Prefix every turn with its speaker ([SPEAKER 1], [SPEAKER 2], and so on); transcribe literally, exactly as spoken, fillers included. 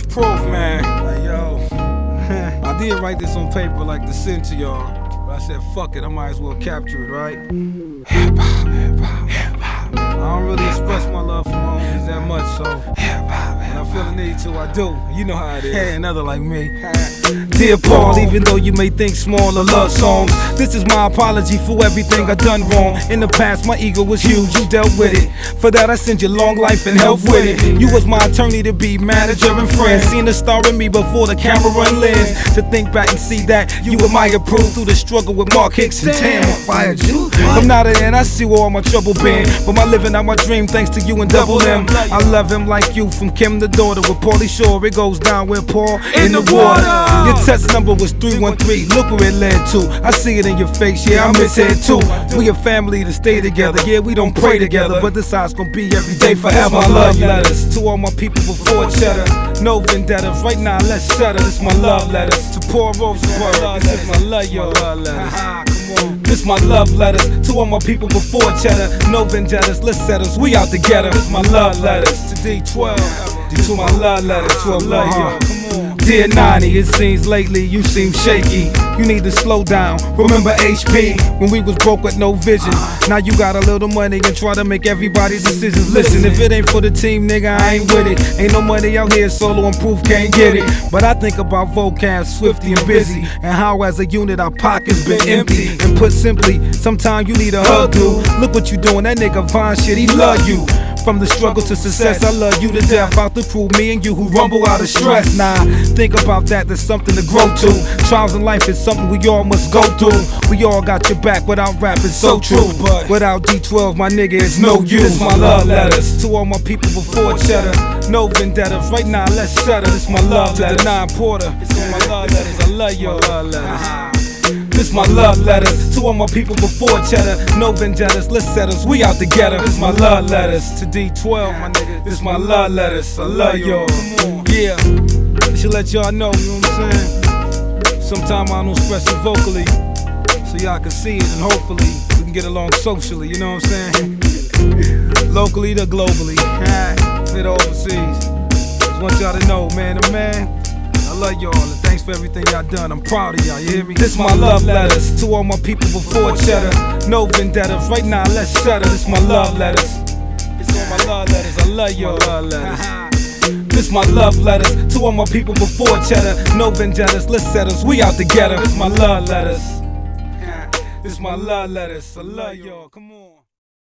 [SPEAKER 1] Proof, man. Like, yo, I did write this on paper like to send to y'all, but I said, fuck it, I might as well capture it, right? Hip hop, hip hop, hip hop. I don't really express my love for my homies that much, so when I feel the need to, I do. You know how it is. Hey, another like me. Dear Paul, even though you may think small of love songs, this is my apology for everything I done wrong. In the past, my ego was huge, you dealt with it. For that, I send you long life and health with it. You was my attorney to be manager and friend. Seen the star in me before the camera and lens. To think back and see that you were my approved through the struggle with Mark Hicks and Tam. I fired you. Come now to end, I see where all my trouble been. But my living out my dream thanks to you and Double M. I love him like you, from Kim the daughter. With Paulie Shore, it goes down with Paul in the water. Your text number was three one three, look where it led to. I see it in your face, yeah, I miss it too. We a family to stay together, yeah, we don't pray together, but this house gon' be every day forever. My love letters to all my people before cheddar. No vendettas, right now let's settle. This my love letters to Paul Rosenberg. This is my love, yo. This my love letters to all my people before cheddar. No vendettas, let's settle. We out together. This my love letters to D twelve. To my love letters to a love, yo. Dear ninety, it seems lately you seem shaky. You need to slow down, remember H P, when we was broke with no vision. Now you got a little money and try to make everybody's decisions. Listen, if it ain't for the team, nigga, I ain't with it. Ain't no money out here, solo and Proof can't get it. But I think about Vocab, Swifty and Busy, and how as a unit our pockets been empty. And put simply, sometimes you need a hug, dude. Look what you doing, that nigga Vine shit, he love you. From the struggle to success, I love you to death. Out to prove me and you who rumble out of stress. Nah, think about that, there's something to grow to. Trials in life is something we all must go through. We all got your back without rap, it's so true. But without D twelve, my nigga, it's no use. This my love letters to all my people before cheddar. No vendettas, right now let's settle. This my love letter, nine Porter. This my love letters, I love your love letters. This my love letters to all my people before cheddar. No vendettas, let's settle. We out together. This my love letters to D twelve, my nigga. This my love letters. I love y'all. Yeah, I should let y'all know. You know what I'm saying? Sometimes I don't express it vocally, so y'all can see it, and hopefully we can get along socially. You know what I'm saying? Locally to globally, fit overseas. Just want y'all to know, man, to man. I love y'all and thanks for everything y'all done. I'm proud of y'all, you hear me? This my love letters to all my people before cheddar. No vendettas, right now let's settle. This my love letters. It's all my love letters, I love y'all. Love letters. This my love letters to all my people before cheddar. No vendettas, let's settle. We out together. This my love letters. This my love letters, I love y'all. Come on.